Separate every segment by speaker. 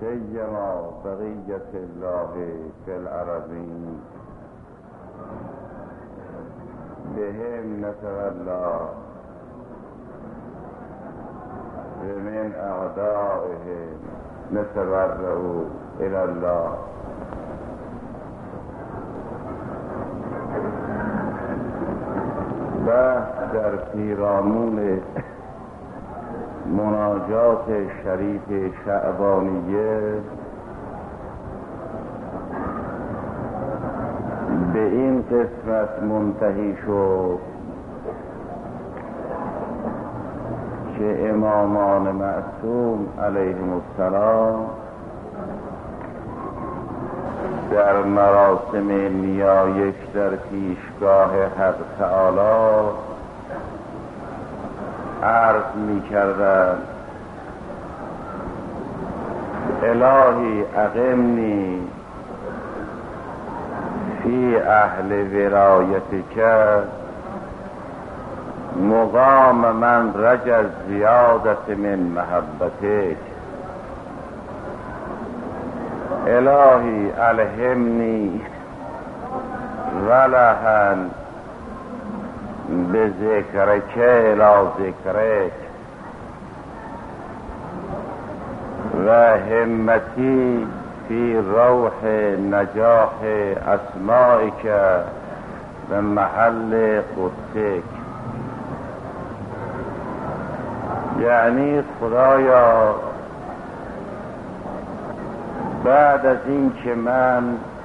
Speaker 1: سیما بقیت الله فی الارضین بهم نتولا و من اعدائهم نتبرأ الی الله. بحث در پیرامون مناجات شریف شعبانیه به این قسمت منتهی شد که امامان معصوم علیهم السلام در مراسم نیایش در پیشگاه حق تعالی عرض می کردند الهی اقمنی فی اهل ولایتک مقام من رجا زیادت من محبتک. الهی الهمنی ولهن به ذکرک الی ذکرک و همتی فی روح نجاح اسمائک و محل قدسک. یعنی خدایا بعد از این که من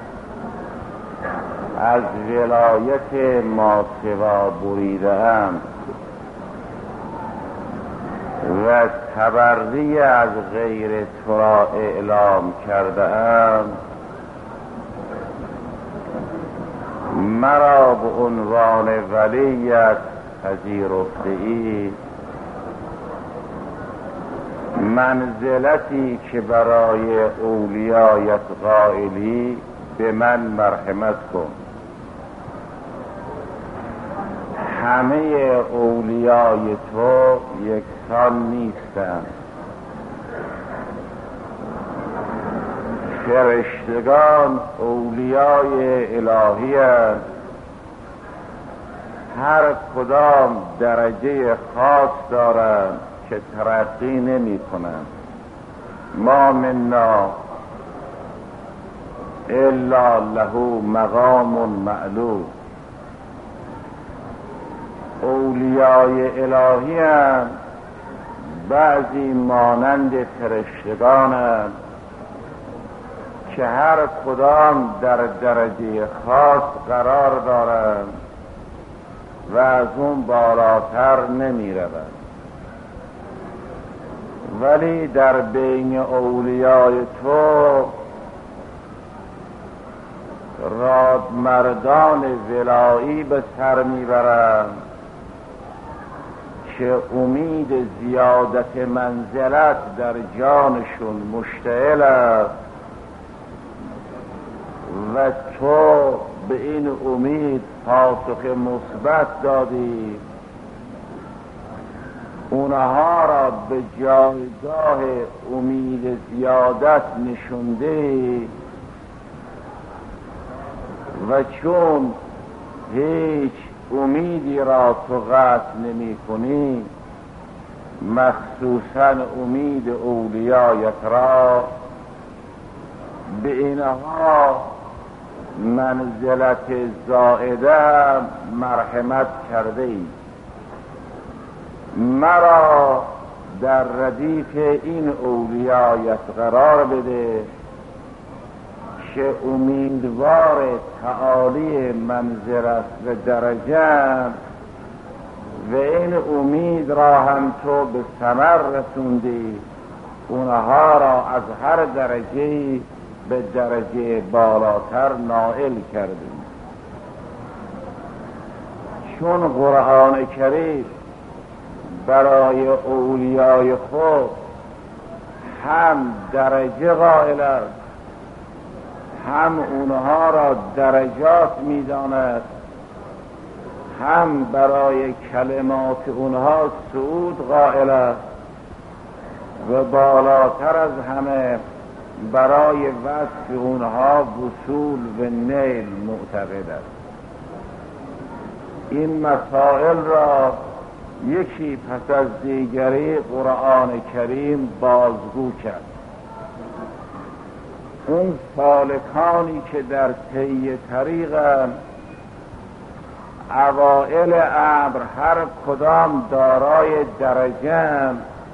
Speaker 1: از ولایت ماسوا بریدم و تبری از غیر تو را اعلام کردم، مرا به عنوان ولیت پذیرفته ای، منزلتی که برای اولیایت قائلی به من مرحمت کن. همه اولیای تو یکسان نیستند. فرشتگان اولیای الهی هستند، هر کدام درجه خاص دارند که ترقی نمی کنند. ما منا الا له مقام معلوم. اولیای الهی هستند، بعضی مانند فرشتگان هستند که هر کدام در درجه خاص قرار دارند و از اون بالاتر نمی روند. ولی در بین اولیای تو رادمردان ولایی به سر میبرند که امید زیادت منزلت در جانشون مشتعل است و تو به این امید پاسخ مثبت دادی، اونها را به جایگاه امید زیادت نشونده و چون هیچ امیدی را تو قطع نمی کنی، مخصوصا امید اولیایت را، به اینها منزلت زائده مرحمت کرده ای. مرا در ردیف این اولیایت قرار بده که امیدوار تعالی منزلت و درجه و این امید را هم تو به ثمر رسوندی، اونها را از هر درجه به درجه بالاتر نائل کردی. چون قرآن کریم برای اولیای خود هم درجه قائل است، هم اونها را درجات می‌داند، هم برای کلمات اونها صعود قائل است و بالاتر از همه برای وصف اونها وصول و نیل معتقد است. این مسائل را یکی پس از دیگری قرآن کریم بازگو کرد. اون سالکانی که در طی طریقند، اوائل امر هر کدام دارای درجه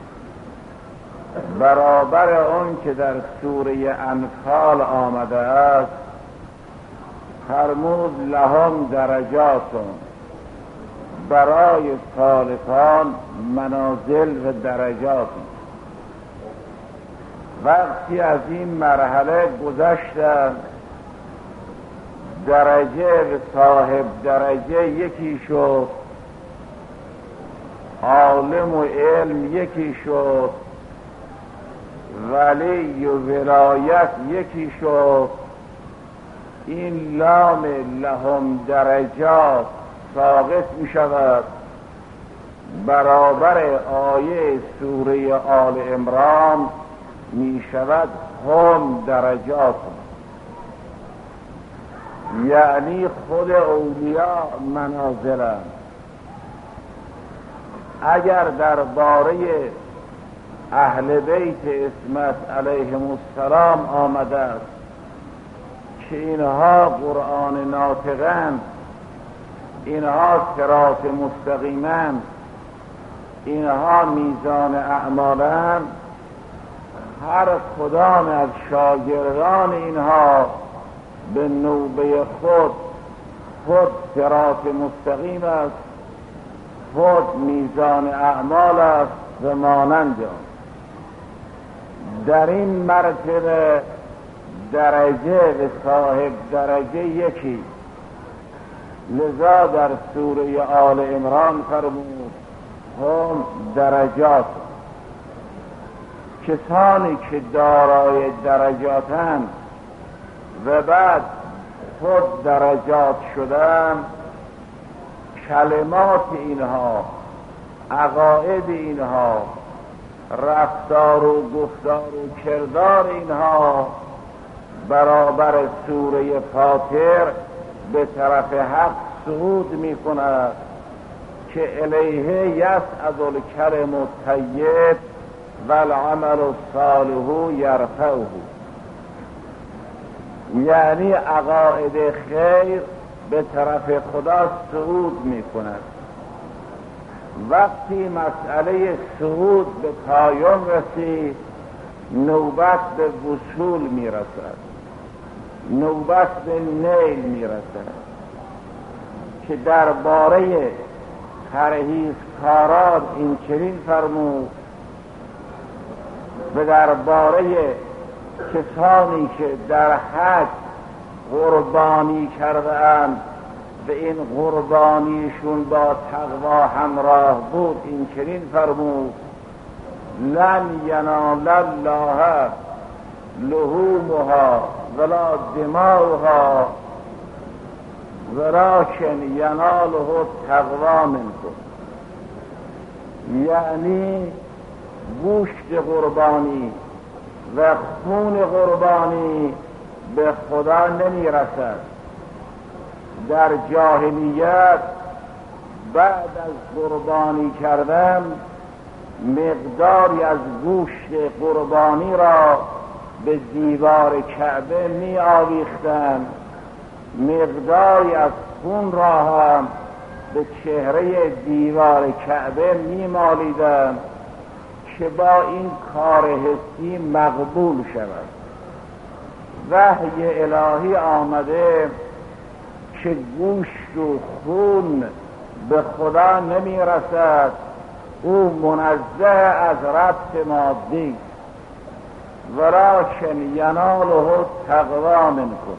Speaker 1: برابر اون که در سوره انفال آمده است، فرمود لهم درجاتون، برای سالکان منازل و درجات. وقتی از این مرحله گذشتند، درجه و صاحب درجه یکی شد، عالم و علم یکی شد، ولی و ولایت یکی شد. این لام لهم درجات ساقط می شود برابر آیه سوره آل عمران، می شود هم درجات، یعنی خود اولیاء منازلند. اگر درباره اهل بیت عصمت علیهم السلام آمده است که اینها قرآن ناطقند، اینها صراط مستقیمند، اینها میزان اعمالند، هر کدام از شاگردان اینها به نوبه خود صراط مستقیم است، خود میزان اعمال است و مانند آن. در این مرتبه درجه و صاحب درجه یکی. لذا در سوره آل عمران فرمود هم درجات. کسانی که دارای درجاتند و بعد خود درجات شدن، کلمات اینها، عقاید اینها، رفتار و گفتار و کردار اینها برابر سوره فاطر به طرف حق صعود می کند که الیه یصعد الکلم الطیب و العمل الصالح یرفعه. یعنی عقاید خیر به طرف خدا صعود می کند. وقتی مسئله صعود به پایان رسید، نوبت به وصول می رسد، نوبت به نیل می رسد که درباره پرهیزکاران این چنین فرمود و درباره کسانی که در حج قربانی کرده اند و این قربانیشون با تقوا همراه بود این چنین فرمود لن ینال الله لحومها ولا دماؤها ولکن یناله التقوا منکم. یعنی گوشت قربانی و خون قربانی به خدا نمی رسد. در جاهلیت بعد از قربانی کردن مقداری از گوشت قربانی را به دیوار کعبه می آویختند، مقداری از خون را هم به چهره دیوار کعبه می مالیدند که با این کار حسی مقبول شود. وحی الهی آمده که گوشت و خون به خدا نمی رسد، او منزه از ربط مادی، ولکن یناله التقوا منکم.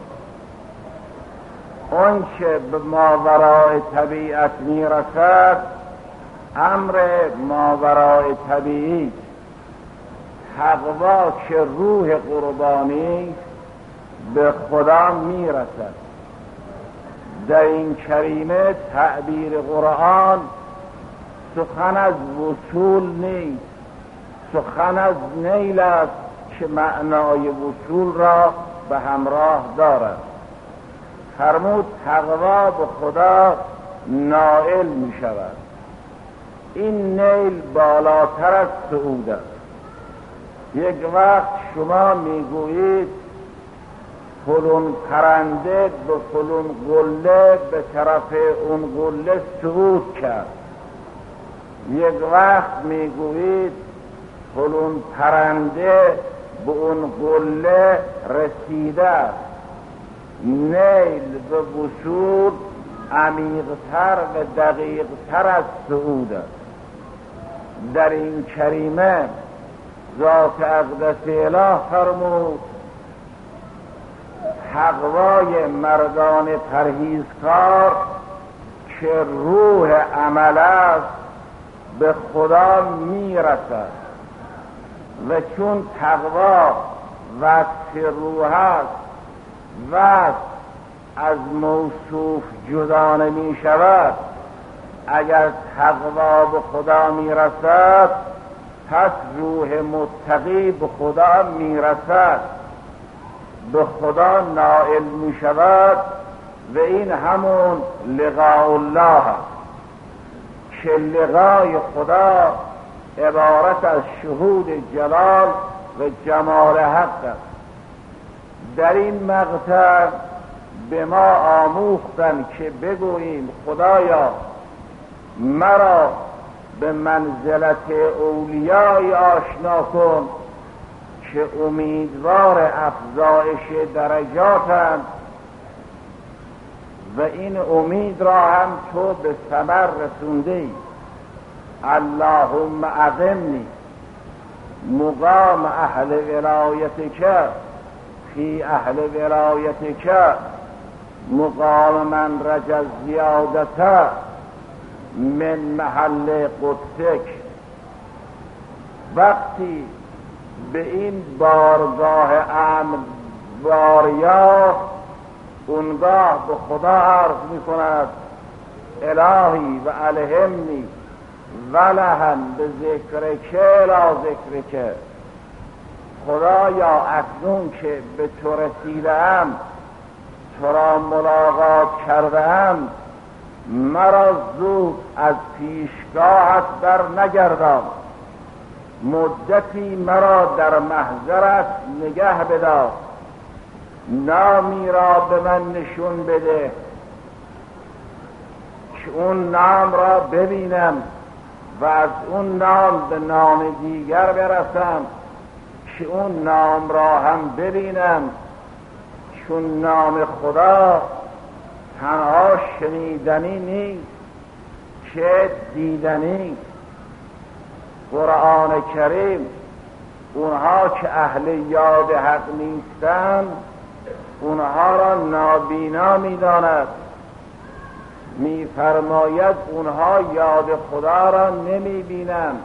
Speaker 1: اون که به ماورای طبیعت می رسد امر ماورای طبیعی، تقوا که روح قربانی به خدا می رسد. در این کریمه تعبیر قرآن سخن از وصول نیست، سخن از نیل است که معنای وصول را به همراه دارد. فرمود تقوا به خدا نائل می شود. این نیل بالاتر از صعود است. یک وقت شما میگویید فلان پرنده به فلان قله به طرف اون قله صعود کرد. یک وقت میگویید فلان پرنده به اون قله رسیده است. نیل به وصول عمیق‌تر و دقیق‌تر از صعود است. در این کریمه ذات اقدس اله فرمود تقوای مردان پرهیزکار که روح عمل است به خدا میرسد و چون تقوا وصف روح است وصف از موصوف جدا نمی شود. اگر تقوا به خدا میرسد پس روح متقی به خدا میرسد، به خدا نائل می شود و این همون لقاء الله است که لقای خدا عبارت از شهود جلال و جمال حق است. در این مقطع به ما آموختن که بگوییم خدایا مرا به منزلت اولیای آشنا کن که امیدوار افزایش درجاتند و این امید را هم تو به ثمر رسونده ای. اللهم اقمنی مقام اهل ولایتک فی اهل ولایتک مقام من رجا زیادت من محل قدسک. وقتی به این بارگاه امن باریا اونگاه به خدا عرض می کند الهی و الهمنی ولهم به ذکرک لا ذکرک. خدایا اکنون که به تو رسیدم تو را ملاقات کردم مرا زود از پیشگاهت بر نگردان، مدتی مرا در محضرت نگه بدار، نامی را به من نشون بده که اون نام را ببینم و از اون نام به نام دیگر برسم که اون نام را هم ببینم، چون نام خدا تنها شنیدنی نیست که دیدنی. قرآن کریم اونها که اهل یاد حق نیستند اونها را نابینا می‌داند. می‌فرماید اونها یاد خدا را نمی‌بینند.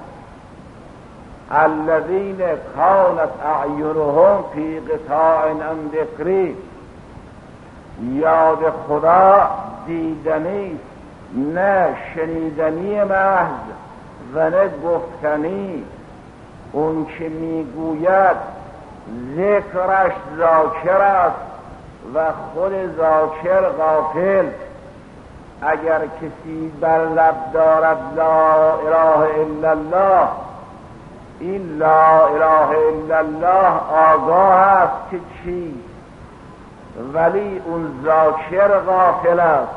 Speaker 1: الذین کانت اعینهم فی قطاع عن ذکری. یاد خدا دیدنی نه شنیدنی محض و نه گفتنی. اون که میگوید ذکرش ذاکر است و خود ذاکر غافل. اگر کسی بر لب دارد لا اله الا الله، این لا اله الا الله آگاه است که چی، ولی اون ذاکر غافل است.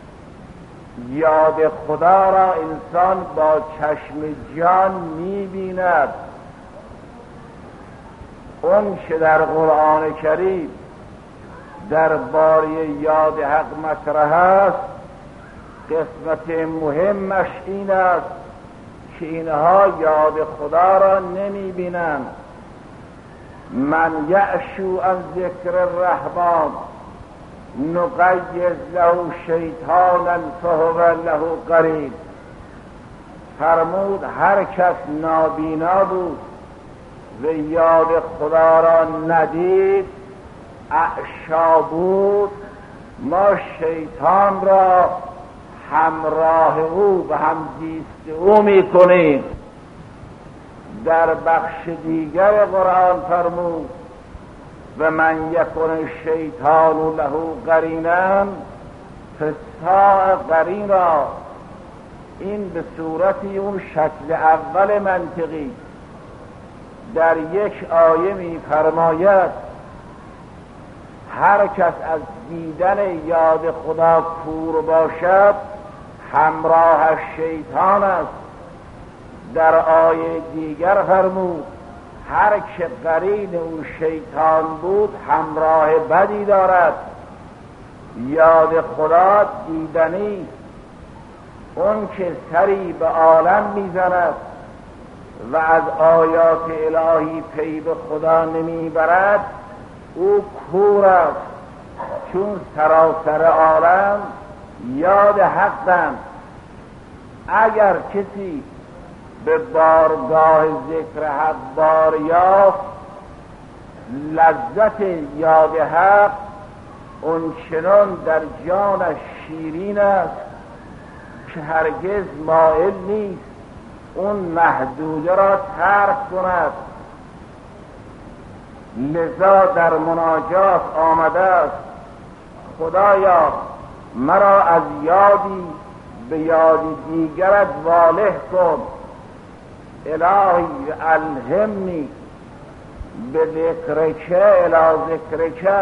Speaker 1: یاد خدا را انسان با چشم جان می‌بیند. اون که در قرآن کریم درباره یاد حق مطرح است قسمت مهمش این است که اینها یاد خدا را نمی‌بینند. من یعشو عن ذکر الرحمن نقید له شیطانا فهو له قرین. فرمود هر کس نابینا بود و یاد خدا را ندید، اعشا بود، ما شیطان را همراه او و همزیست او میکنیم. در بخش دیگر قرآن فرمود و من یکن الشیطان له قرینا فساء قرینا. این به صورتی اون شکل اول منطقی در یک آیه می فرماید هر کس از دیدن یاد خدا کور باشد همراه شیطان است. در آیه دیگر فرمود هر که قرین اون شیطان بود همراه بدی دارد. یاد خدا دیدنی، اون که سری به عالم میزند و از آیات الهی پی به خدا نمیبرد او کور است، چون سراسر عالم یاد حقند. اگر کسی به بارگاه ذکر حق بار یافت لذت یاد حق اون چنان در جانش شیرین است که هرگز مایل نیست اون محدوده را ترک کند. لذا در مناجات آمده است خدایا مرا از یادی به یادی دیگرت واله کن. الهی الهمنی به ذکرک الی ذکرک.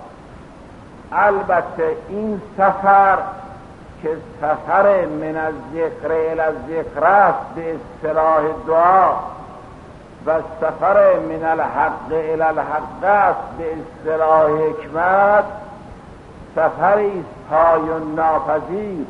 Speaker 1: البته این سفر که سفر من از ذکر الی ذکر است به اصطلاح دعا و سفر من الحق الی الحق است به اصطلاح حکمت، سفری پایان ناپذیر.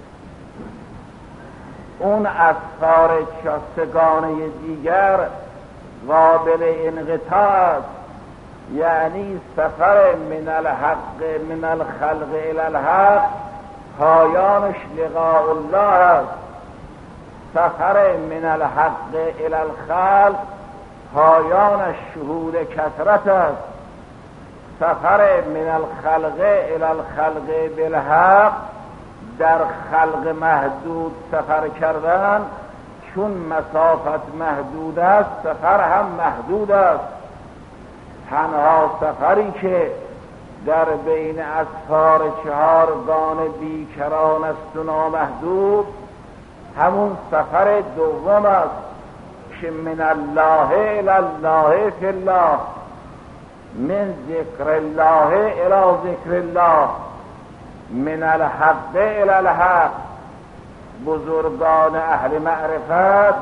Speaker 1: اون اسفار شستگانه دیگر قابل انقطاع است، یعنی سفر من الحق من الخلق الی الحق پایانش لقاء الله است. سفر من الحق الی الخلق پایانش شهود کثرت است. سفر من الخلق الی الخلق بالحق در خلق محدود سفر کردن، چون مسافت محدود است سفر هم محدود است. تنها سفری که در بین اسفار چهارگان بیکران است و نامحدود همون سفر دوم است که من الله الی الله فی الله، من ذکر الله الی ذکر الله، من الحق الی الحق. بزرگان اهل معرفت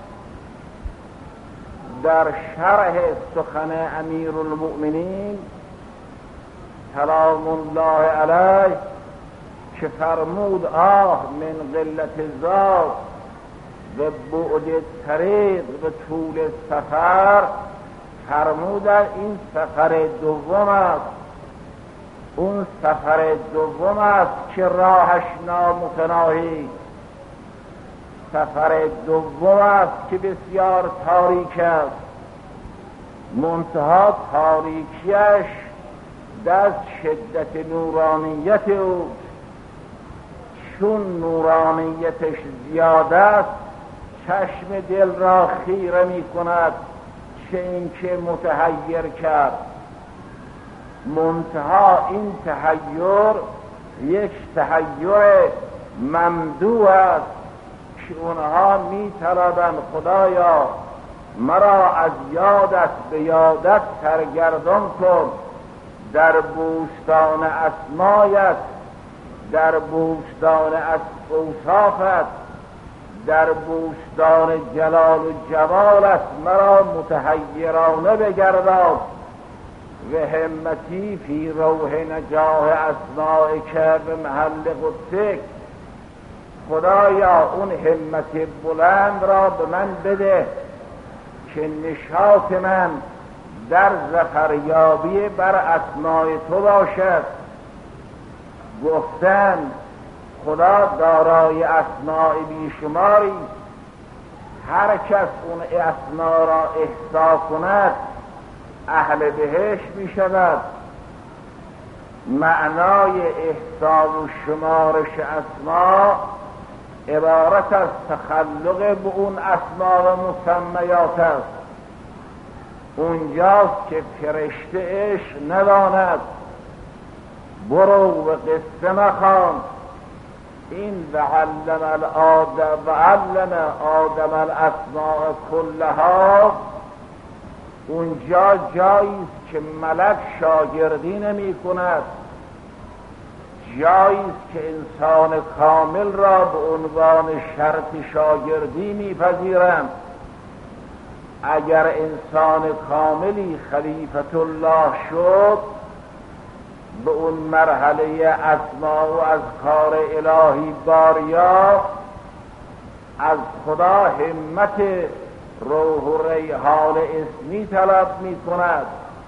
Speaker 1: در شرح سخن امیر المؤمنین سلام الله علیه که فرمود آه من قلت ذات و بعد طریق و طول سفر، فرمودن این سفر دوم است. اون سفر دوم است که راهش نامتناهی، سفر دوم است که بسیار تاریک است. منتها تاریکیش در شدت نورانیت او، چون نورانیتش زیاده است چشم دل را خیره می کند، چه این که متحیر کرد. منتها این تحیر یک تحیر ممدوح است که اونها می طلبند خدایا مرا از یادت به یادت سرگردان کن، در بوستان اسمایت، در بوستان اوصافت، در بوستان جلال و جمالت مرا متحیرانه بگردان و همتی فی روح نجاح اسمائک به محل قدسک. خدایا اون همت بلند را به من بده که نشاط من در ظفریابی بر اسماء تو باشد. گفتن خدا دارای اسماء بیشماری، هر کس اون اسماء را احصا کند اهل بهشت می شود. معنای احصا و شمارش اسماء عبارت از تخلق به اون اسماء و مسمیات است. اونجاست که فرشته عشق نداند برو و قصه مخوان، این و علم آدم الاسماء کلها اونجا جاییست که ملک شاگردی نمی کند، جاییست که انسان کامل را به عنوان شرط شاگردی میپذیرند. اگر انسان کاملی خلیفت الله شد، به اون مرحله اسماء و اذکار الهی باریافت، از خدا همت روح و ریحان اسمی طلب می کند.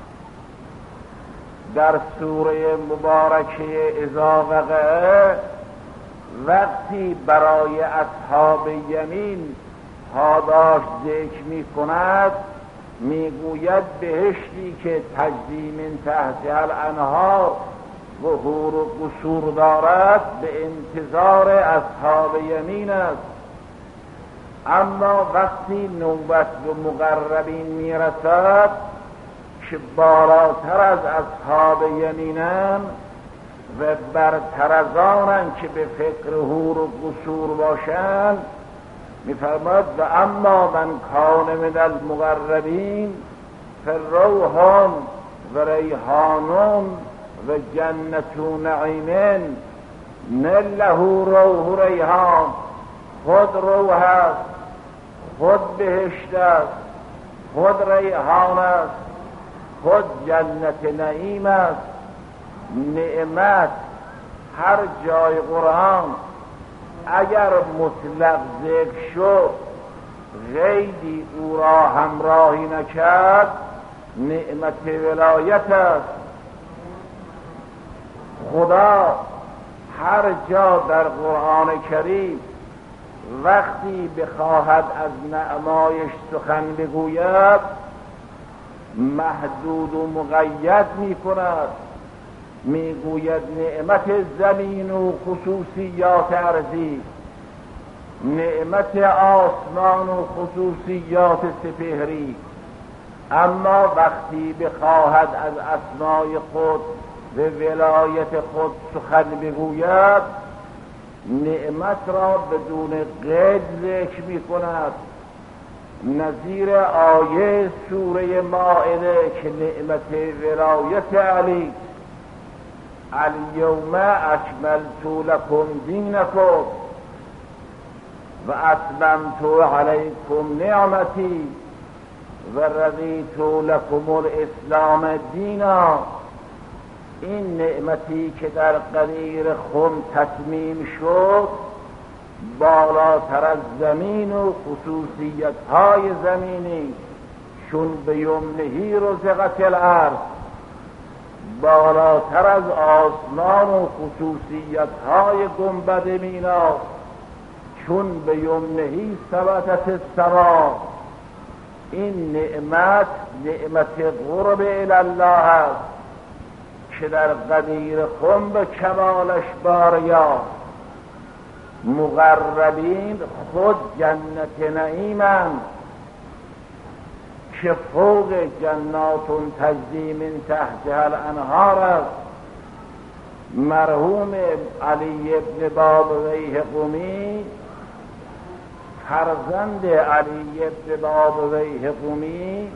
Speaker 1: در سوره مبارکه اذا وقع وقتی برای اصحاب یمین پاداش ذکر می کند، می گوید بهشتی که تجری من تحتها الانهار و حور و قصور دارد به انتظار اصحاب یمین است. اما وقتی نوبت به مقربین می رسد که بالاتر از اصحاب یمینند و برتر از آنند که به فکر حور و قصور باشند، می‌فرماید و اما من کان من المقربین فروح و ریحان و جنت نعیم نله روح و ریحان، خود روح است، خود بهشت است، خود ریحان است، خود جنت نعیم است. نعمت هر جای قرآن اگر مطلق ذکر شد غیری او را همراهی نکرد، نعمت ولایت است. خدا هر جا در قرآن کریم وقتی بخواهد از نعمایش سخن بگوید محدود و مقید می کند. می گوید نعمت زمین و خصوصیات ارضی، نعمت آسمان و خصوصیات سپهری. اما وقتی بخواهد از اسمای خود و ولایت خود سخن بگوید نعمت را بدون قید ذکر می کند، نظیر آیه سوره مائده که نعمت ولایت علی الیوم اکملت لکم دینکم و اتممت علیکم نعمتی و رضیت لکم الاسلام دینا. این نعمتی که در قدیر خم تتمیم شد بالاتر از زمین و خصوصیت های زمینی، چون به یمنهی رزقت الارض، بالاتر از آسمان و خصوصیت های گنبد مینا، چون به یمنهی ثبتت السما. این نعمت قرب الله است که در قدیر خم به کمالش باریافت. مقربین خود جنت نعیمند که فوق جنات تجری من تحتها الانهار است. مرحوم علی ابن بابویه قمی، فرزند علی ابن بابویه قمی،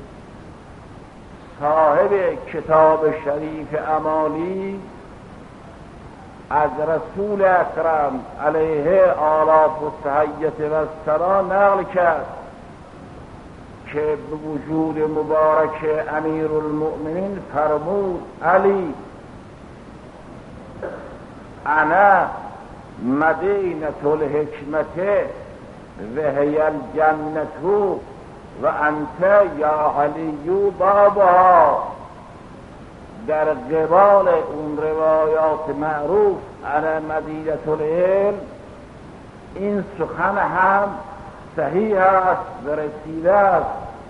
Speaker 1: صاحب کتاب شریف امالی، از رسول اکرم علیه آلاف و تحیت و السلام نقل کرد که به وجود مبارک امیر المؤمنین فرمود علی انا مدینة الحکمت و هی الجنت و انت یا علی بابها. در قبال اون روایات معروف انا مدینة العلم این سخن هم صحیح است و رسیده است.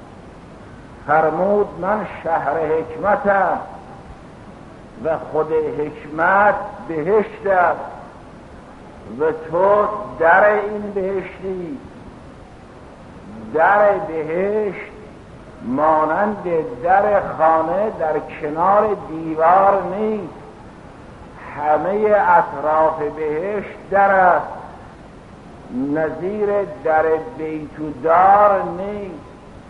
Speaker 1: فرمود من شهر حکمتم و خود حکمت بهشت است و تو در این بهشتی. در بهشت مانند در خانه در کنار دیوار نیست، همه اطراف بهشت در است، نظیر در بیت دار نیست.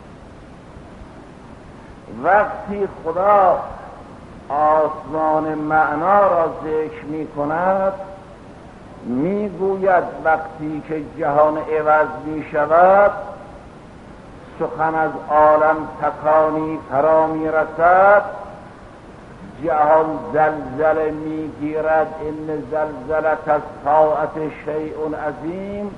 Speaker 1: وقتی خدا آسمان معنا را ذکر می کند می گوید وقتی که جهان عوض می شود، سخن از عالم تکانی فرا می رسد، جهان زلزله می گیرد، این زلزلت از ساعت شیء عظیم.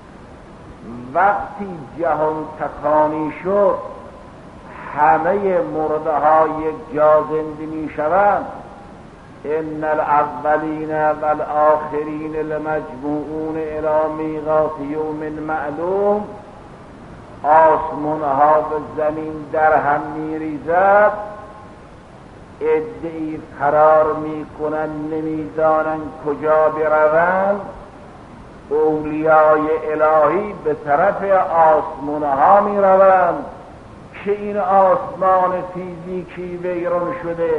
Speaker 1: وقتی جهان تکانی شد همه مرده ها یک جا زنده می شوند. ان الاولین والآخرین لمجموعون الی میقات یوم معلوم. آسمان ها و زمین در هم می ریزد، عده‌ای فرار می کنند نمیدانند کجا بروند. اولیای الهی به طرف آسمان ها می روند که این آسمان فیزیکی ویران شده.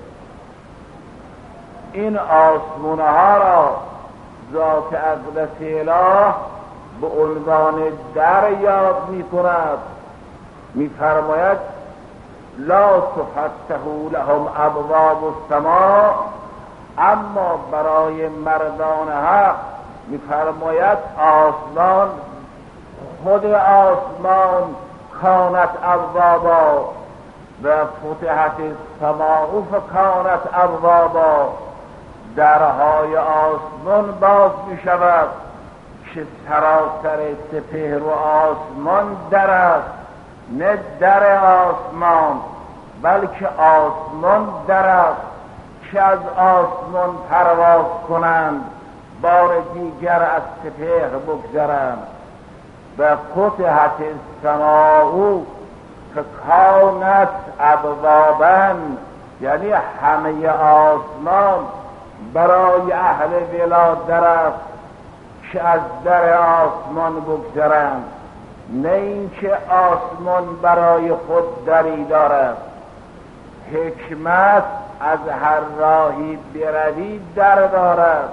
Speaker 1: این آسمان ها را ذات اقدس اله به عنوان در یاد می کند. می فرماید لا تفتح لهم ابواب السماء، اما برای مردان حق می فرماید آسمان، خود آسمان کانت ابوابا و فتحت السماء فکانت ابوابا. درهای آسمان باز می شود که سراسر سپهر و آسمان در است، نه در آسمان بلکه آسمان در است که از آسمان پرواز کنند بار دیگر از سپهر بگذرند. و فتحت السماء فکانت ابوابا، یعنی همه آسمان برای اهل ولا در است که از در آسمان بگذرند، نه اینکه آسمان برای خود دری دارد. حکمت از هر راهی بروی در دارد.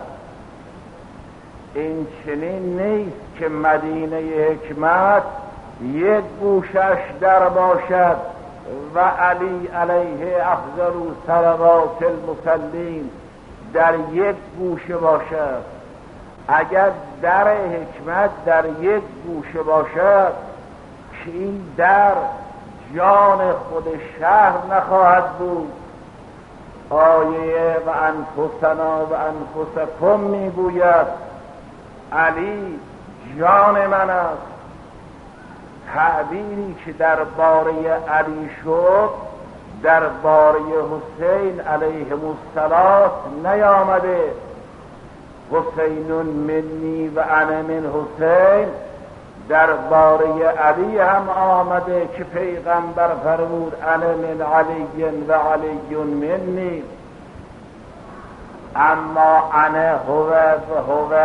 Speaker 1: این چنین نیست که مدینه حکمت یک گوشش در باشد و علی علیه افضل صلوات المصلین در یک گوشه باشد. اگر در حکمت در یک گوشه باشد که این در جان خود شهر نخواهد بود. آیه و انفسنا و انفسکم میگوید علی جان من است. تعبیری که درباره علی شد درباره حسین علیه السلام نیامده. حسین منی و انا من حسین درباره علی هم آمده که پیغمبر فرمود انا من علی و علی منی. اما انا هو و هو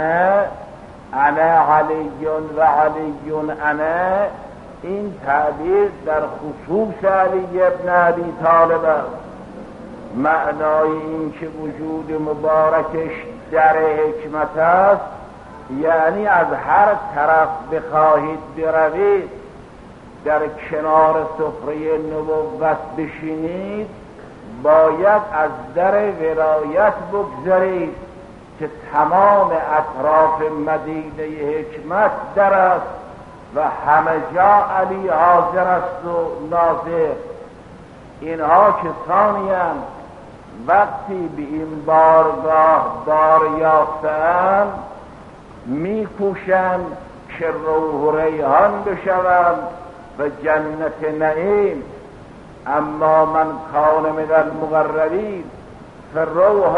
Speaker 1: انا علی و علی انا، این تعبیر در خصوص علی ابن ابی طالب است. معنای این که وجود مبارکش در حکمت است، یعنی از هر طرف بخواهید بروید در کنار سفره نبوت بشینید باید از در ولایت بگذرید که تمام اطراف مدینه حکمت در است و همه جا علی حاضر است و ناظر. اینها کسانی اند وقتی به این بارگاه بار یافتند میکوشند که روح ریحان بشوند و جنت نعیم. اما من کان من المقربین فروح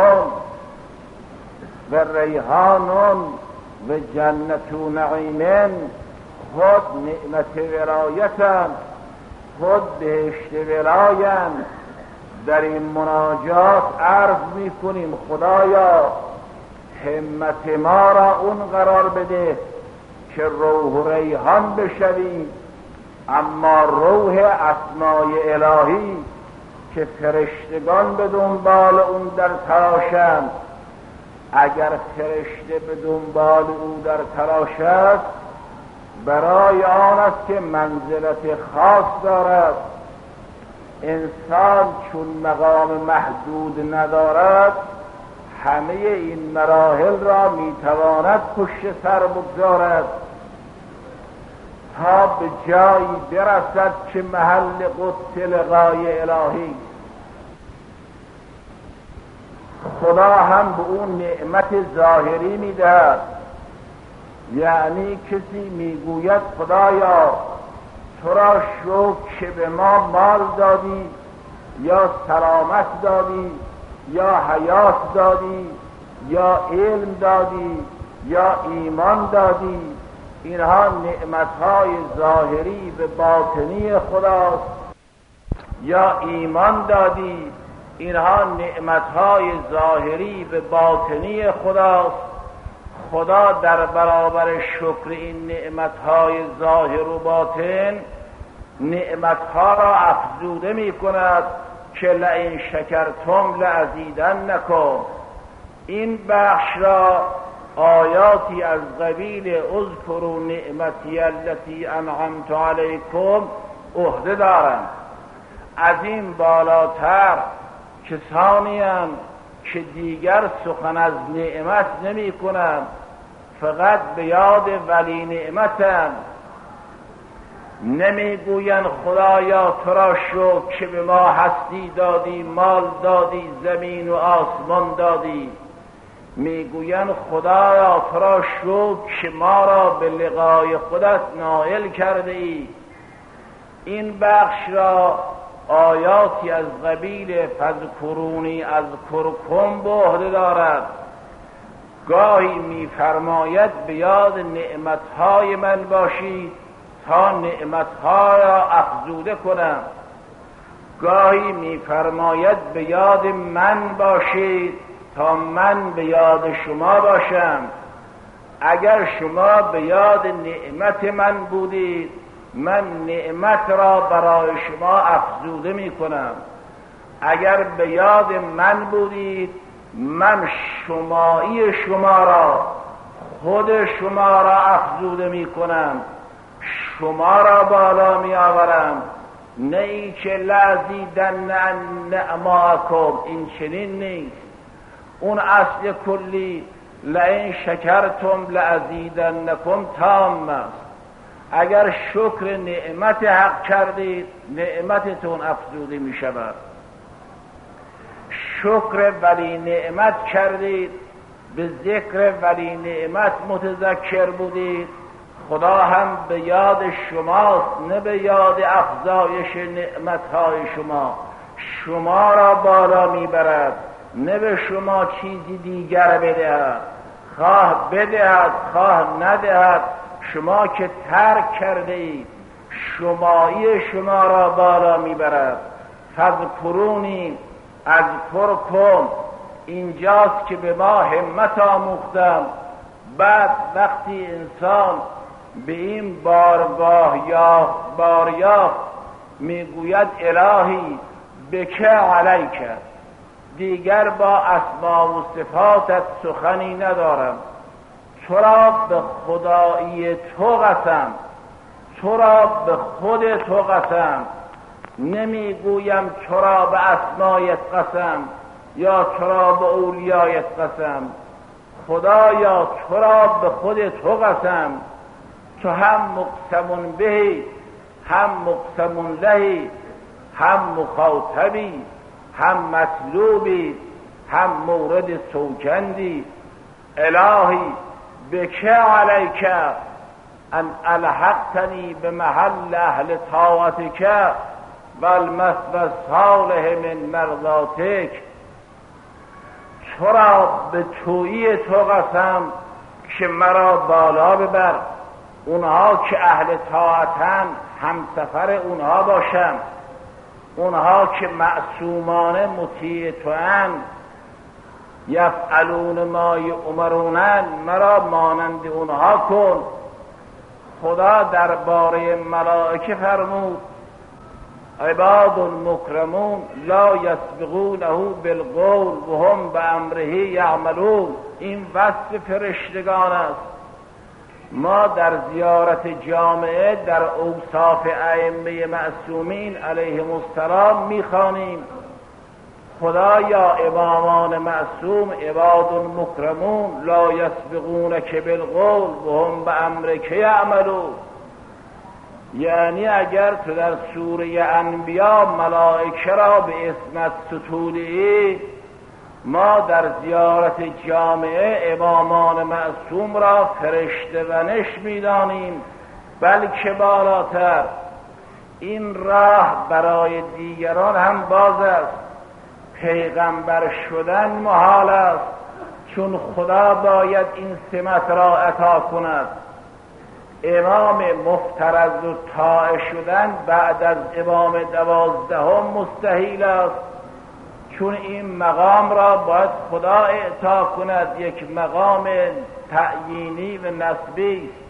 Speaker 1: و ریحان و جنت نعیم، خود نعمت ولایتن، خود بهشت ولایتن. در این مناجات عرض میکنیم خدایا همت ما را اون قرار بده که روح و ریحان بشویم، اما روح اسمای الهی که فرشتگان به دنبال اون در تلاشند، اگر فرشته به دنبال او در تلاش است، برای آن است که منزلت خاص دارد. انسان چون مقام محدود ندارد، همه این مراحل را میتواند پشت سر بگذارد تا به جایی برسد که محل قدس لقای الهی. خدا هم به اون نعمت ظاهری میدهد، یعنی کسی میگوید خدایا تو را شکر که به ما مال دادی، یا سلامت دادی، یا حیات دادی، یا علم دادی، یا ایمان دادی. اینها نعمتهای ظاهری به باطنی خداست. یا ایمان دادی، اینها نعمتهای ظاهری به باطنی خداست. خدا در برابر شکر این نعمتهای ظاهر و باطن نعمتها را افزوده می کند که لئن شکرتم لازیدنکم. این بخش را آیاتی از قبیل اذکروا نعمتی التي انعمت علیکم عهده دارند. از این بالاتر کسانی اند که دیگر سخن از نعمت نمی کنند، فقط به یاد ولی نعمتند. نمی گویند خدایا تو را شکر که به ما هستی دادی، مال دادی، زمین و آسمان دادی. می گویند خدایا تو را شکر که ما را به لقای خودت نائل کرده ای. این بخش را آیاتی از قبیل فذکرونی اذکرکم به عهده دارد. گاهی می‌فرماید به یاد نعمتهای من باشید تا نعمتها را افزوده کنم. گاهی می‌فرماید به یاد من باشید تا من به یاد شما باشم. اگر شما به یاد نعمت من بودید، من نعمت را برای شما افزوده می کنم. اگر به یاد من بودید، من شمایی شما را، خود شما را افزوده می کنم، شما را بالا می آورم. نه ای که لازیدن نعماکم، این چنین نیست. اون اصل کلی لئن شکرتم لازیدنکم تام است. اگر شکر نعمت حق کردید، نعمتتون افزوده می شود. شکر ولی نعمت کردید، به ذکر ولی نعمت متذکر بودید، خدا هم به یاد شماست، نه به یاد افزایش نعمتهای شما. شما را بالا می برد، نه به شما چیزی دیگر بدهد. خواه بدهد خواه ندهد، شما که ترک کرده اید، شمایی شما را بالا میبرد. فذکرونی اذکرکم، اینجاست که به ما همت آموختم. بعد وقتی انسان به این باریافت میگوید الهی بکه علیک، دیگر با اسما و صفاتت سخنی ندارم. تو را به خدایی تو قسم، تو را به خود تو قسم، نمیگویم تو را به اسمایت قسم یا تو را به اولیایت قسم. خدایا تو را به خود تو قسم، تو هم مقسم بهی، هم مقسم لهی، هم مخاطبی، هم مطلوبی، هم مورد سوگندی. الهی بکه علیک ان الحقتنی به محل اهل طاعتک و المثوى الصالح من مرضاتک. تو را به تویی تو قسم که مرا بالا ببر، اونها که اهل طاعتن همسفر اونها باشم، اونها که معصومانه مطیع تو اند یفعلون ما یؤمرونن، مرا مانند اونها کن. خدا درباره ملائکه فرمود عباد مکرمون لا یسبقونه بالقول و هم بامره یعملون. این وصف فرشتگان است. ما در زیارت جامعه در اوصاف ائمه معصومین علیهم السلام میخوانیم خدایا امامان معصوم عباد مکرمون لا یسبقونک بالقول و هم بامرک یعملون. یعنی اگر تو در سوره انبیا ملائکه را به اسمت ستودی، ما در زیارت جامعه امامان معصوم را فرشته و نش می‌دانیم، بلکه بالاتر. این راه برای دیگران هم باز است. پیغمبر شدن محال است، چون خدا باید این سمت را عطا کند. امام مفترض و طاعه شدن بعد از امام 12 مستحیل است، چون این مقام را باید خدا اعطا کند. یک مقام تعیینی و نسبی است.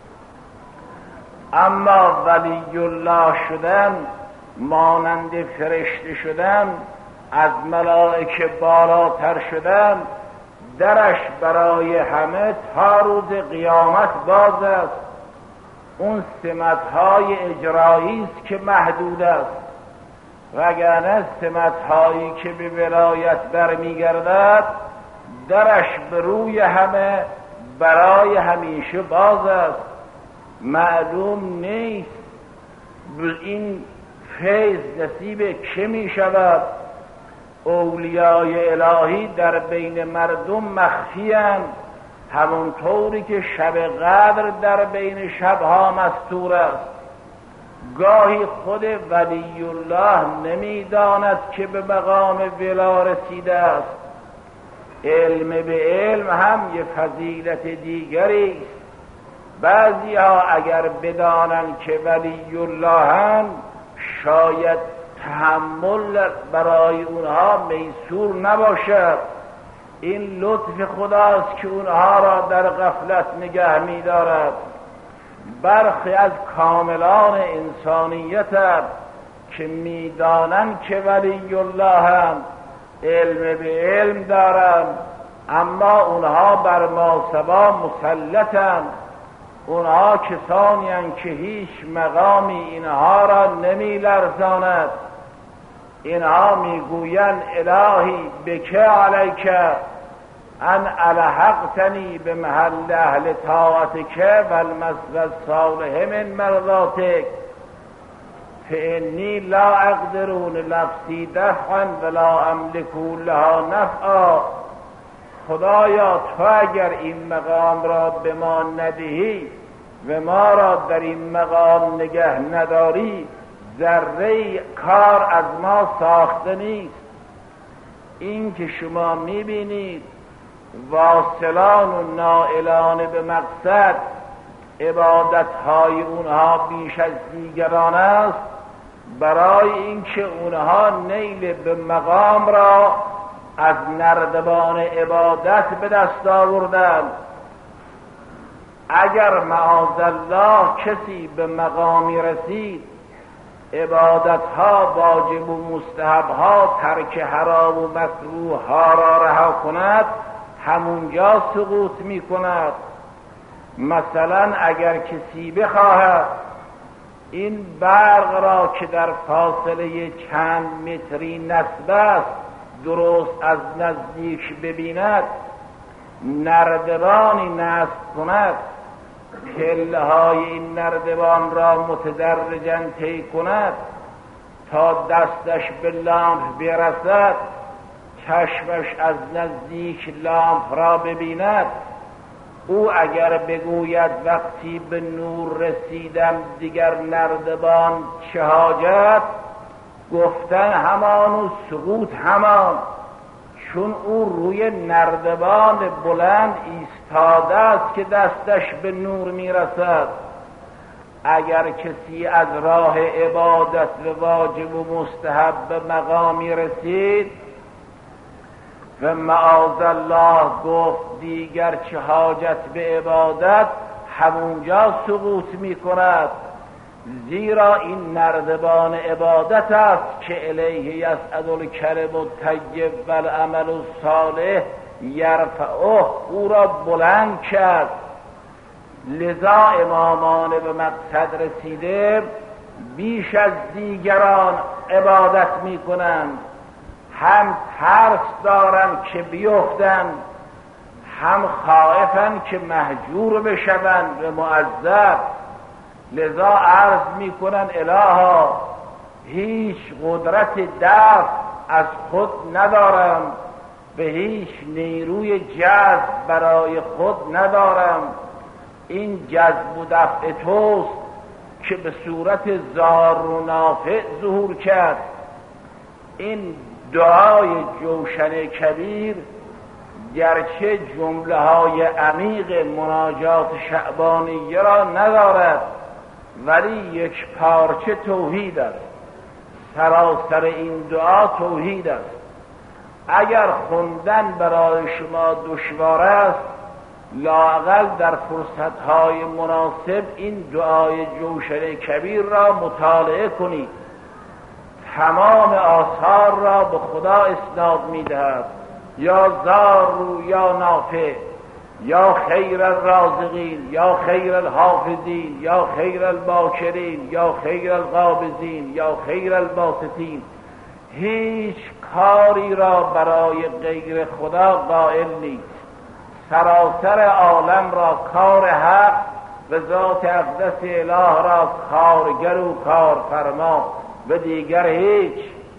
Speaker 1: اما ولی الله شدن، مانند فرشته شدن، از ملائکه بالاتر شدن، درش برای همه تا روز قیامت باز است. اون سمت‌های اجرایی است که محدود است، وگرنه سمت‌هایی که به ولایت برمیگردد درش به روی همه برای همیشه باز است. معلوم نیست این فیض نصیب که می شود. اولیای الهی در بین مردم مخفی‌اند، همونطوری که شب قدر در بین شبها مستور است. گاهی خود ولی الله نمی‌داند که به مقام ولا رسیده است. علم به علم هم یه فضیلت دیگری است. بعضی‌ها اگر بدانند که ولی الله‌اند، شاید تحمل برای اونها میسور نباشد. این لطف خداست که اونها را در غفلت نگه می‌دارد. برخی از کاملان انسانیت که می‌دانند که ولی الله هم علم به علم دارند، اما اونها بر ماسوا مسلطند. اونها کسانی هستند که هیچ مقامی اینها را نمی‌لرزاند. اینها میگویند الهی بک علیک ان الحقتنی به محل اهل طاعتک و المثوى الصالح من مرضاتک فانی لا اقدرون نفسی دفعا ولا املک لها نفعا. خدایا تو اگر این مقام را به ما ندهی و ما را در این مقام نگه نداری، ذره کار از ما ساخته نیست. این که شما میبینید واصلان و نائلان به مقصد عبادتهای اونها بیش از دیگران است، برای اینکه اونها نیل به مقام را از نردبان عبادت به دست آوردند. اگر معاذالله کسی به مقامی رسید عبادتها واجب و مستحبها ترک حرام و مکروهها را رها کند، همونجا سقوط می کند. مثلا اگر کسی بخواهد این برق را که در فاصله چند متری نصب است درست از نزدیک ببیند، نردبانی نصب کند، پله های این نردبان را متدرجاً طی کند تا دستش به لامپ برسد، چشمش از نزدیک لامپ را ببیند، او اگر بگوید وقتی به نور رسیدم دیگر نردبان چه حاجت، گفتن همان و سقوط همان، چون او روی نردبان بلند ایستاده است که دستش به نور میرسد. اگر کسی از راه عبادت و واجب و مستحب به مقامی رسید، و معاذ الله گفت دیگر چه حاجت به عبادت، همونجا سقوط می کند. زیرا این نردبان عبادت است که الیه یصعد الکلم الطیب و العمل الصالح یرفعه، او را بلند کرد. لذا امامان به مقصد رسیده بیش از دیگران عبادت می کنند، هم ترس دارند که بیفتند، هم خائفند که مهجور بشوند و معذب. لذا عرض می کنند الها هیچ قدرت دفع از خود ندارم، به هیچ نیروی جذب برای خود ندارم. این جذب و دفع توست که به صورت ضار و نافع ظهور کرد. این دعای جوشن کبیر گرچه جمله های عمیق مناجات شعبانیه را ندارد، ولی یک پارچه توحید است. سراسر این دعا توحید است. اگر خوندن برای شما دشوار است، لااقل در فرصتهای مناسب این دعای جوشن کبیر را مطالعه کنید. تمام آثار را به خدا اسناد می‌دهد، یا ضار یا نافع، یا خیر الرازقین، یا خیر الحافظین، یا خیر الباکرین، یا خیر القابضین، یا خیر الباسطین. هیچ کاری را برای غیر خدا قائل نیست. سراسر عالم را کار حق و ذات اقدس اله را کارگر و کارفرما و دیگر هیچ.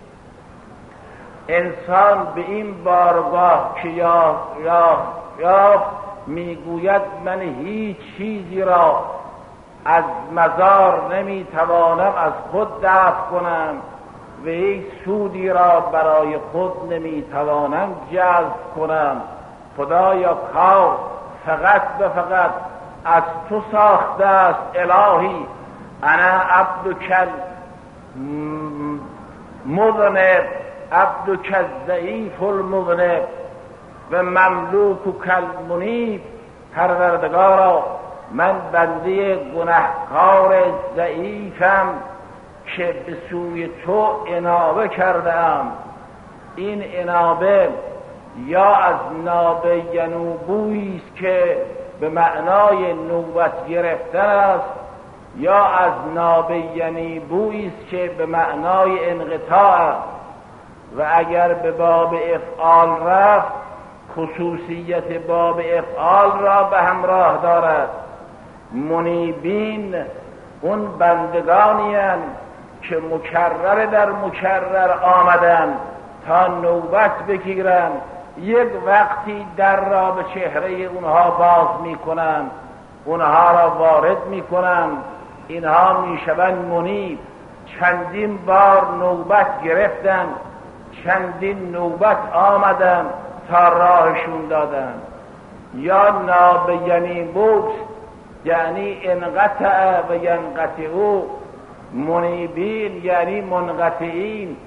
Speaker 1: انسان به این بارگاه که یا میگوید من هیچ چیزی را از مزار نمیتوانم از خود دفع کنم و هیچ سودی را برای خود نمیتوانم جذب کنم. خدایا کار فقط و فقط از تو ساخته است. الهی انا عبدک المذنب، عبدک الضعیف المذنب و مملوکک المنیب. پروردگارا من بنده گنهکار ضعیفم که به سوی تو انابه کردم. این انابه یا از نابه ینوبویی است که به معنای نوبت گرفتن است، یا از نابه ینیبویی است که به معنای انقطاع است. و اگر به باب افعال رفت، خصوصیت باب افعال را به همراه دارد. منیبین اون بندگانی اند که مکرر در مکرر آمدن تا نوبت بگیرن. یک وقتی در را به چهره اونها باز میکنن، اونها را وارد میکنن، اینها میشوند منیب. چندین بار نوبت گرفتن، چندین نوبت آمدن تا راهشون دادن. یا نابینی بوکس یعنی انقطع و ینقطعو، منیبین یعنی منقطعین،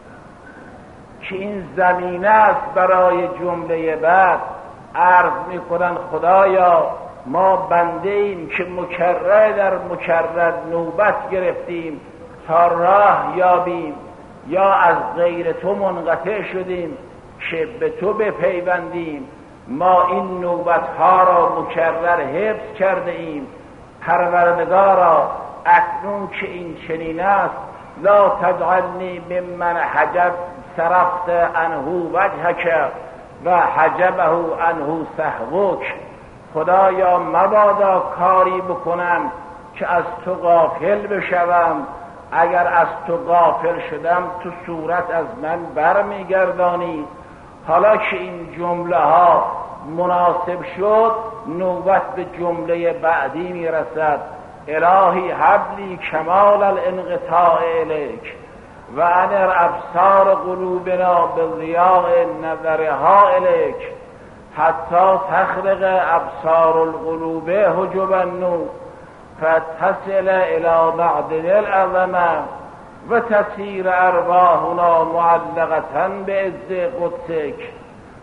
Speaker 1: که این زمینه است برای جمله بعد. عرض میکنن خدایا ما بنده ایم که مکرر در مکرر نوبت گرفتیم تا راه یابیم، یا از غیر تو منقطع شدیم که به تو بپیوندیم. ما این نوبت ها را مکرر حفظ کرده ایم. پروردگارا اکنون که این چنین است، لا تجعلنی ممن حجب صرفت عنه وجهک و حجبه عنه سهوک. خدایا مبادا کاری بکنم که از تو غافل بشوم. اگر از تو غافل شدم تو صورت از من برمیگردانی. حالا که این جمله ها مناسب شد، نوبت به جمله بعدی میرسد. الهی حبلی کمال الانقطاع الیک و انر ابصار قلوبنا بالضیاء نظرها الیک حتی تخرق ابصار القلوب حجب النور فتصل الى معدن العظمه و تصیر ارواحنا معلقة بعز قدسک.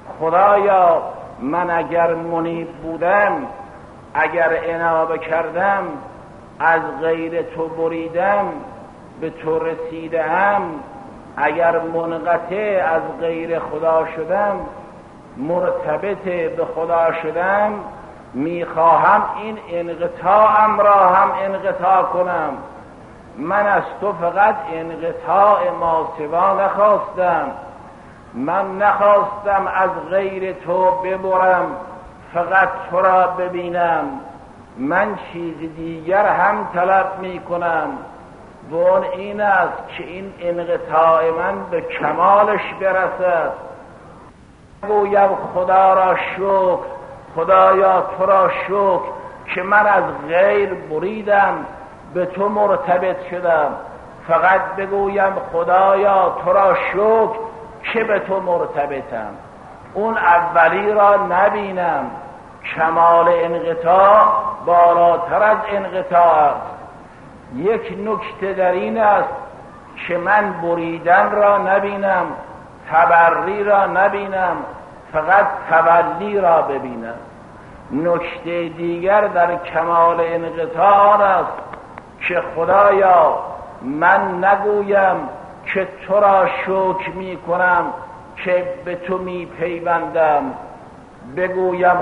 Speaker 1: خدایا من اگر منیب بودم، اگر انابه کردم، از غیر تو بریدم به تو رسیدم، اگر منقطع از غیر خدا شدم مرتبط به خدا شدم، میخواهم این انقطاعم را هم انقطاع کنم. من از تو فقط انقطاع ماسوا نخواستم، من نخواستم از غیر تو ببرم فقط تو را ببینم، من چیز دیگر هم طلب می کنم و اون این است که این انقطاع من به کمالش برسد. گویم خدا را شکر، خدایا تو را شکر که من از غیر بریدم به تو مرتبط شدم. فقط بگویم خدایا تو را شکر که به تو مرتبطم، اون اولی را نبینم. کمال انقطاع بالاتر از انقطاع است. یک نکته در این است که من بریدن را نبینم، تبری را نبینم، فقط تولی را ببینم. نکته دیگر در کمال انقطاع است که خدایا من نگویم که تو را شکر می کنم که به تو می پیوندم، بگویم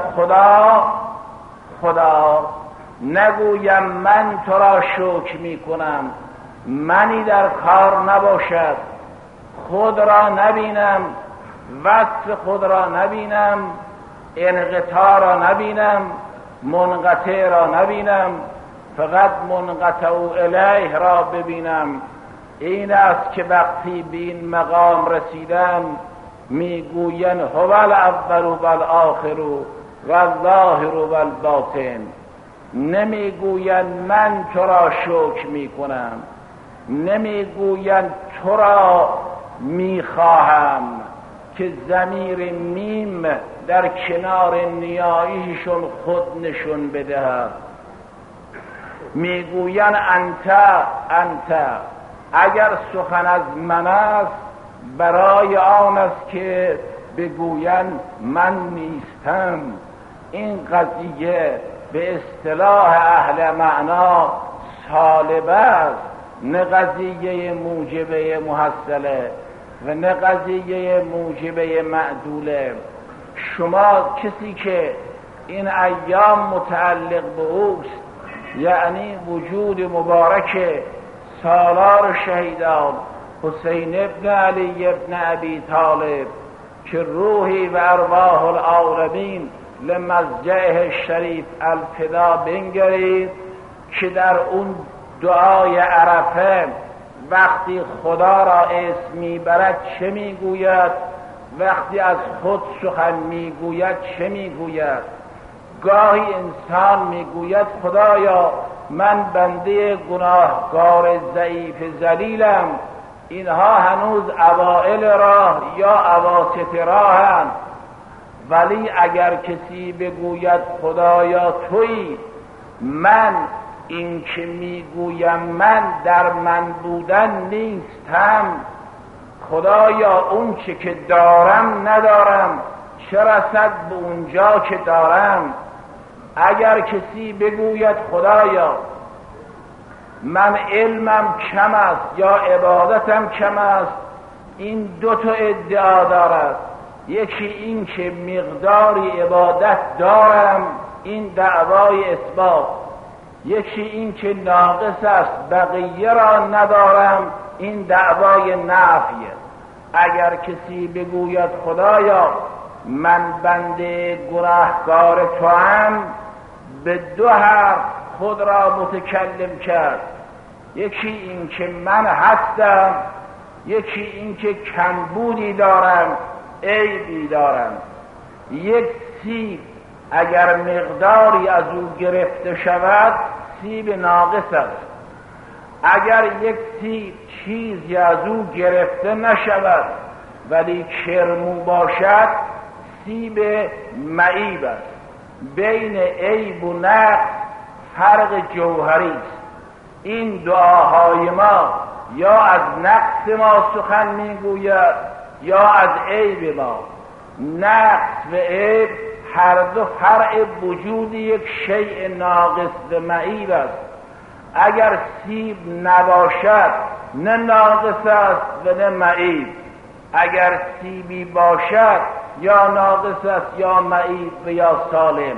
Speaker 1: خدا، نگویم من تو را شکر می کنم، منی در کار نباشد، خود را نبینم، وصف خود را نبینم، انقطاع را نبینم، منقطع را نبینم، فقط منقطع الیه را ببینم. این است که وقتی به این مقام رسیدم میگوین هو الاول و الاخر و الظاهر و الباطن. نمیگوین من تو را شکر میکنم، نمیگوین تو را میخواهم که ضمیر میم در کنار نیاییشون خود نشون بدهد. میگوین انت. اگر سخن از من است برای آن است که بگوین من نیستم. این قضیه به اصطلاح اهل معنا سالبه است، نه قضیه موجبه محصله و نه قضیه موجبه معدوله. شما کسی که این ایام متعلق به اوست، یعنی وجود مبارک سالار شهیدان حسین ابن علی ابن ابی طالب که روحی و ارواح العالمین لمضجعه شریف الفدا بنگرید، که در اون دعای عرفه وقتی خدا را اسم میبرد چه میگوید، وقتی از خود سخن میگوید چه میگوید. گاهی انسان میگوید خدایا من بنده گناهکار ضعیف ذلیلم، اینها هنوز اوائل راه یا اواسط راهند. ولی اگر کسی بگوید خدایا تویی، من این که میگویم من در من بودن نیستم، خدایا اون چه که دارم ندارم، چه رسد به اونجا که دارم. اگر کسی بگوید خدایا من علمم کم است یا عبادتم کم است، این دو تا ادعا دارد. یکی این که مقداری عبادت دارم، این دعوای اثبات. یکی این که ناقص است بقیه را ندارم، این دعوای نفیه. اگر کسی بگوید خدایا من بنده گناهکار توام، به دو حرف خود را متکلم کرد. یکی این که من هستم، یکی این که کمبودی دارم، عیبی دارم. یک سیب اگر مقداری از او گرفته شود سیب ناقص است. اگر یک سیب چیزی از او گرفته نشود ولی کرمو باشد سیب معیب است. بین عیب و نقص فرق جوهری است. این دعاهای ما یا از نقص ما سخن میگوید یا از عیب ما. نقص و عیب هر دو فرع وجود یک شیء ناقص و معیب است. اگر سیب نباشد نه ناقص است و نه معیب، اگر سیبی باشد یا ناقص است یا معیب و یا سالم.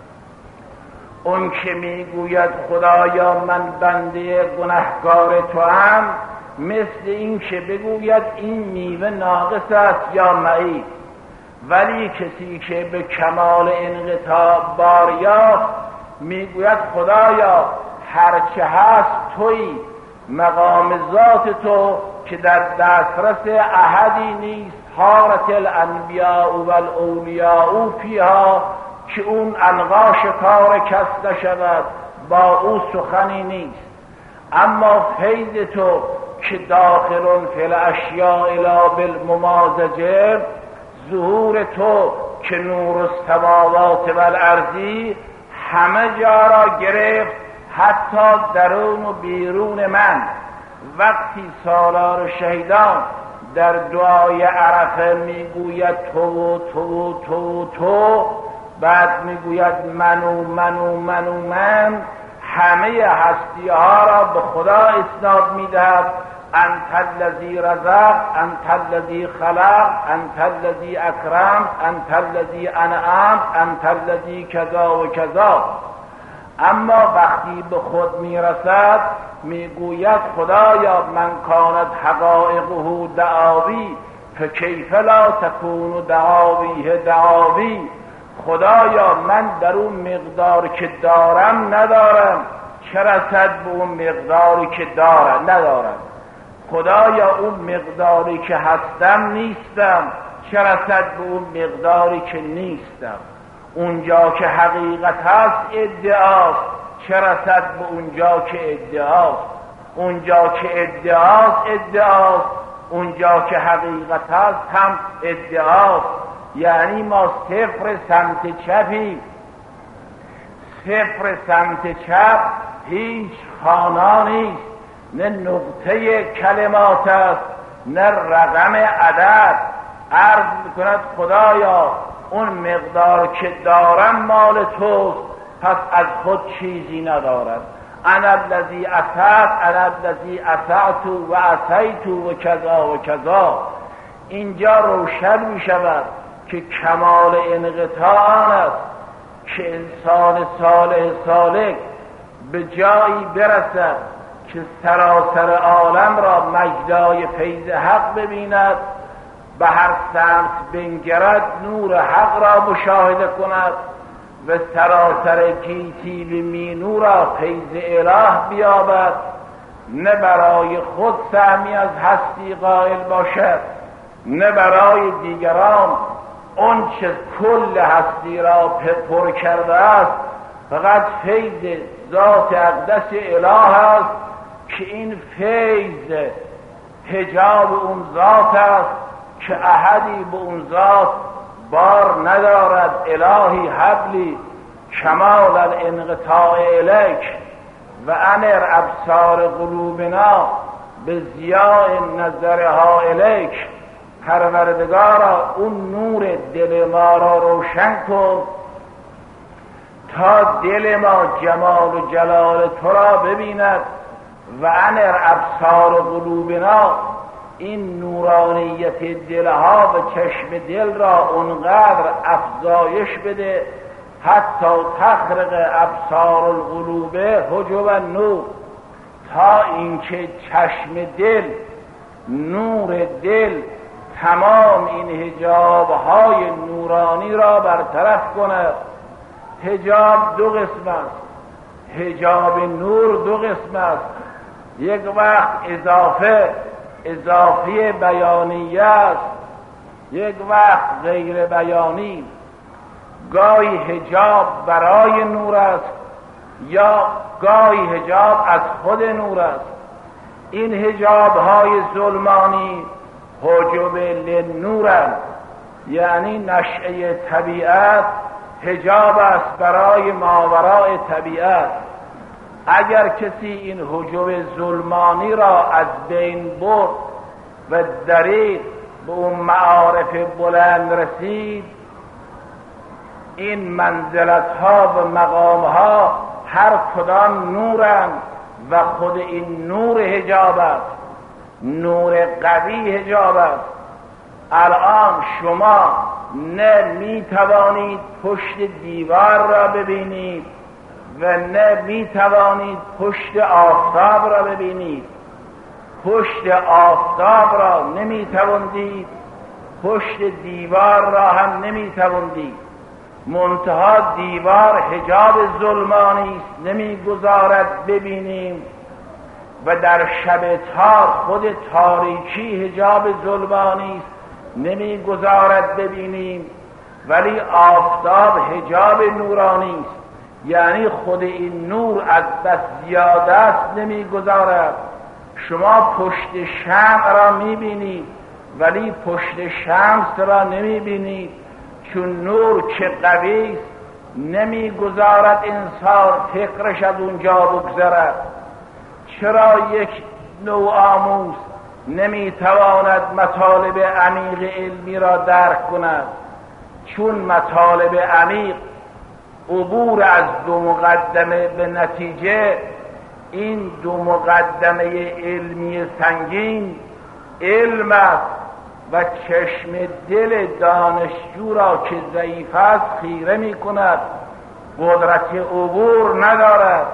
Speaker 1: اون که میگوید خدایا من بنده گنهکار تو هم، مثل این که بگوید این میوه ناقص است یا معیب. ولی کسی که به کمال انقطاع بار یافت میگوید خدایا هرچه هست تویی، مقام ذات تو که در دسترس احدی نیست، حارت الانبیاء و الاولیاء فیها، که اون عنقا شکار کس نشود، با او سخنی نیست. اما فیض تو که داخل فی الاشیاء لا بالممازجه، ظهور تو که نور السماوات و الارضی همه جا را گرفت، حتی درون و بیرون من. وقتی سالار شهیدان در دعای عرفه میگوید تو تو تو تو، بعد میگوید منو منو منو من، همه هستی ها را به خدا اسناد میدهد. انت الذی رزق، انت الذی خلق، انت الذی اکرم، انت الذی انعم، انت الذی کذا و کذا. اما وقتی به خود میرسد میگوید خدایا من کانت حقایقه دعاوی فکیف لا تکون دعاویه دعاوی. خدایا من در اون مقدار که دارم ندارم، چه رسد به اون مقداری که دارم ندارم. خدایا اون مقداری که هستم نیستم، چه رسد به اون مقداری که نیستم. اونجا که حقیقت هست ادعاست، چه رسد به اونجا که ادعاست. اونجا که ادعاست ادعاست، اونجا که حقیقت هست هم ادعاست. یعنی ما صفر سمت چپی، صفر سمت چپ هیچ خوانا نیست، نه نقطه کلمات است نه رقم عدد. عرض میکند خدایا اون مقدار که دارم مال توست، پس از خود چیزی ندارد. انا الذی اسعت، انا الذی اسعت و اسیت و کذا و کذا. اینجا روشن می شود که کمال انقطاع آن است که انسان صالح سالک به جایی برسد که سراسر عالم را مجدای فیض حق ببیند، به هر سمت بنگرد نور حق را مشاهده کند و سراسر گیتی به مینو را فیض اله بیابد. نه برای خود سهمی از هستی قائل باشد، نه برای دیگران. اون چه کل هستی را پر کرده است فقط فیض ذات اقدس اله است، که این فیض حجاب اون ذات است که احدی به اون ذات بار ندارد. الهی حبلی کمال الانقطاع الیک و انر ابصار قلوبنا به ضیاء نظرها الیک. پروردگارا اون نور دل ما را روشن کن تا دل ما جمال و جلال تو را ببیند. و انر ابصار قلوبنا، این نورانیت دلها و چشم دل را اونقدر افزایش بده حتی تخرق ابصار القلوب حجب النور، تا اینکه چشم دل، نور دل، تمام این حجابهای نورانی را برطرف کند. حجاب دو قسم است، حجاب نور دو قسم است. یک وقت اضافی بیانیه است، یک وقت غیر بیانی. گاهی حجاب برای نور است یا گاهی حجاب از خود نور است. این حجاب‌های ظلمانی حجب للنورند، یعنی نشأه طبیعت حجاب است برای ماوراء طبیعت. اگر کسی این حجب ظلمانی را از بین برد و درید به اون معارف بلند رسید، این منزلت ها و مقام ها هر کدام نورن و خود این نور حجاب است، نور قوی حجاب است. الان شما نه می توانید پشت دیوار را ببینید و نه می توانید پشت آفتاب را ببینید. پشت آفتاب را نمی تواندید، پشت دیوار را هم نمی تواندید. منتها دیوار حجاب ظلمانی است، نمی گذارد ببینیم، و در شب تار خود تاریکی حجاب ظلمانی است، نمی گذارد ببینیم. ولی آفتاب حجاب نورانی است، یعنی خود این نور از بس زیاده است، نمی گذارد. شما پشت شمع را می بینید ولی پشت شمس را نمی بینید، چون نور که قوی است نمی گذارد انسان فکرش از اونجا بگذرد. چرا یک نوع آموز نمی تواند مطالب عمیق علمی را درک کند؟ چون مطالب عمیق عبور از دو مقدمه به نتیجه، این دو مقدمه علمی سنگین علم است و چشم دل دانشجو را که ضعیف است خیره می کند، قدرت عبور ندارد.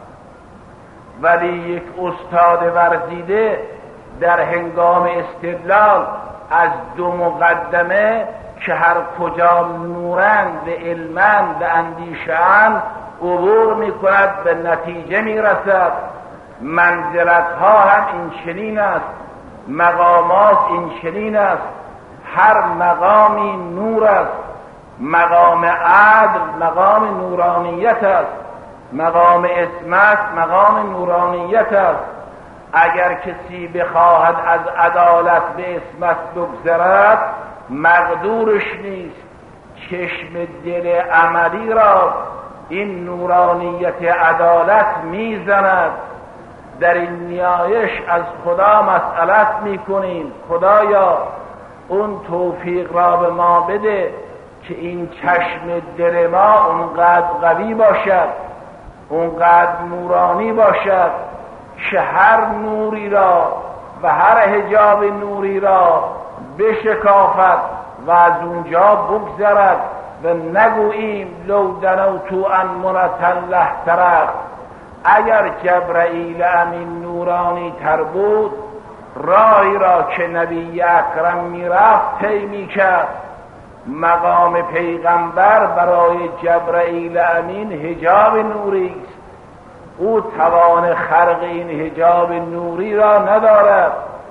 Speaker 1: ولی یک استاد ورزیده در هنگام استدلال از دو مقدمه که هر کجا نورند و علمند و اندیشه‌اند عبور می کند، به نتیجه می رسد. منزلت ها هم این چنین است، مقامات این چنین است. هر مقامی نور است. مقام عدل مقام نورانیت است، مقام عصمت مقام نورانیت است. اگر کسی بخواهد از عدالت به عصمت بگذرد مقدورش نیست. چشم دل عملی را این نورانیت عدالت میزند. در این نیایش از خدا مسئلت میکنیم، خدایا اون توفیق را به ما بده که این چشم دل ما اونقدر قوی باشد، اونقدر نورانی باشد که هر نوری را و هر حجاب نوری را بشکافد و از اونجا بگذرد و نگوییم لو دنوتو ان منتله ترک. اگر جبرائیل امین نورانی تر بود، راهی را که نبی اکرم میرفت طی میکرد. مقام پیغمبر برای جبرائیل امین حجاب نوری است، او توان خرق این حجاب نوری را ندارد.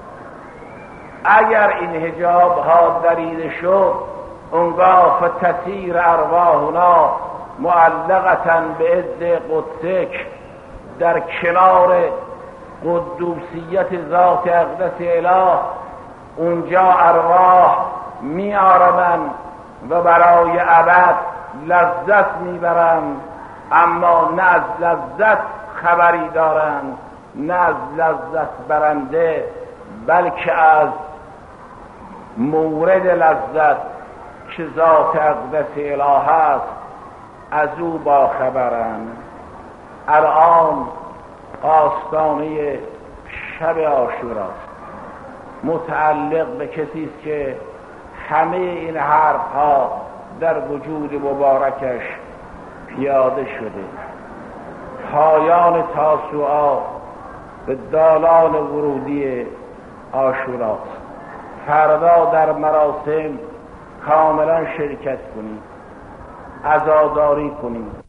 Speaker 1: اگر این حجاب ها دریده شد، اونگاه فتسیر ارواحنا معلقتا به عز قدسک، در کنار قدوسیت ذات اقدس اله اونجا ارواح می آرمند و برای ابد لذت می برند، اما نه از لذت خبری دارند، نه از لذت برنده، بلکه از مورد لذت که ذات اقدس اله است از او با خبرند. الان آستانه شب عاشوراست، متعلق به کسی است که همه این حرف ها در وجود مبارکش پیاده شده. پایان تاسوعا به دالان ورودی عاشوراست. فردا در مراسم کاملا شرکت کنید، عزاداری کنید.